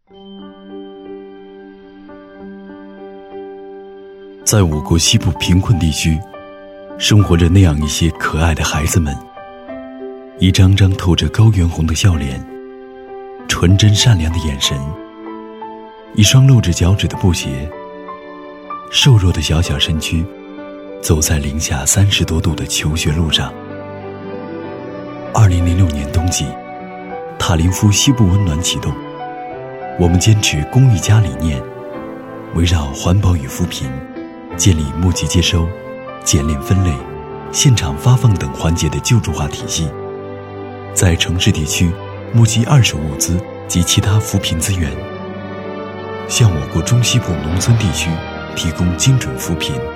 在我国西部贫困地区，生活着那样一些可爱的孩子们，一张张透着高原红的笑脸，纯真善良的眼神，一双露着脚趾的布鞋，瘦弱的小小身躯，走在零下30多度的求学路上。2006年冬季，塔林夫西部温暖启动，我们坚持公益家理念，围绕环保与扶贫，建立募集接收、检验分类、现场发放等环节的救助化体系，在城市地区募集二手物资及其他扶贫资源，向我国中西部农村地区提供精准扶贫。